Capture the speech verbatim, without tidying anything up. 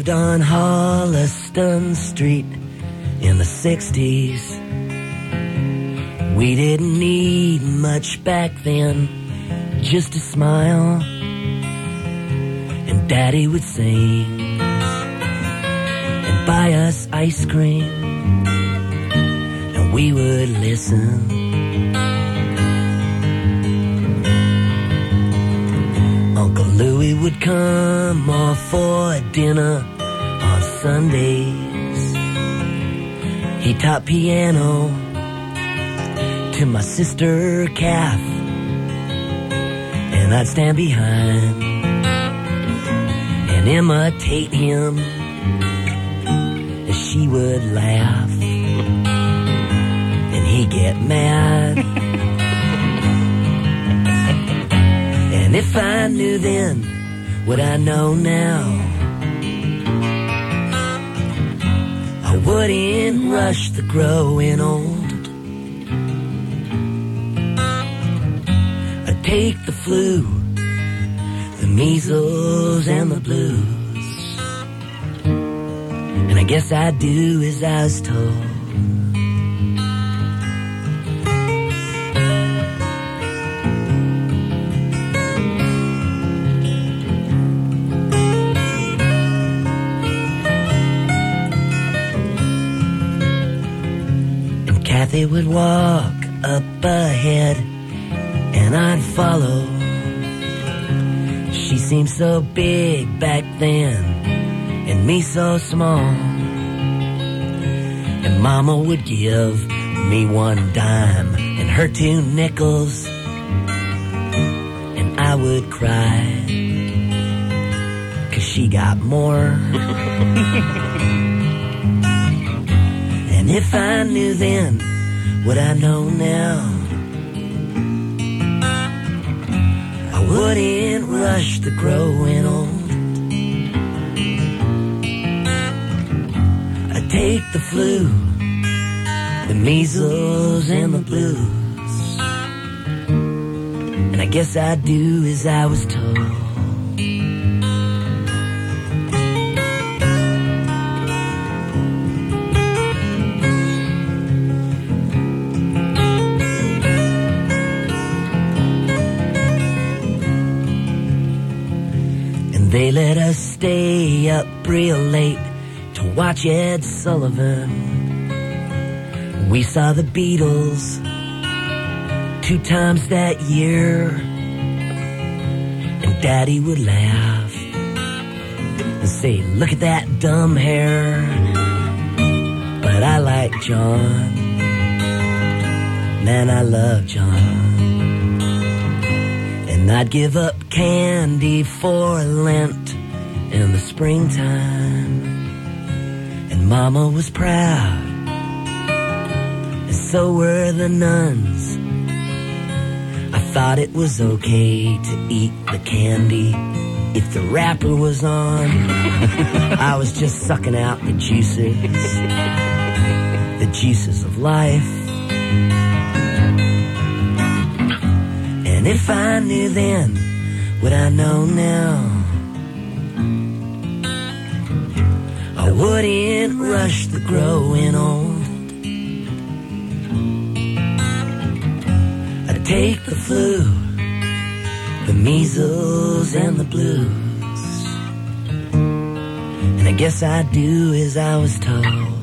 on Holliston Street in the sixties. We didn't need much back then, just a smile, and Daddy would sing and buy us ice cream, and we would listen. Uncle Louie would come off for dinner on Sundays. He taught piano to my sister Kath, and I'd stand behind and imitate him as she would laugh and he'd get mad. And if I knew then what I know now, I wouldn't rush the growing old. I'd take the flu, the measles and the blues, and I guess I'd do as I was told. Kathy would walk up ahead and I'd follow. She seemed so big back then and me so small. And Mama would give me one dime and her two nickels, and I would cry 'cause she got more. And if I knew then what I know now, I wouldn't rush the growing old. I'd take the flu, the measles and the blues, and I guess I'd do as I was told. They let us stay up real late to watch Ed Sullivan. We saw the Beatles two times that year, and Daddy would laugh and say, "Look at that dumb hair." But I like John, man, I love John. And I'd give up candy for Lent in the springtime, and Mama was proud, and so were the nuns. I thought it was okay to eat the candy if the wrapper was on. I was just sucking out the juices, the juices of life. And if I knew then what I know now, I wouldn't rush the growing old. I'd take the flu, the measles and the blues, and I guess I'd do as I was told.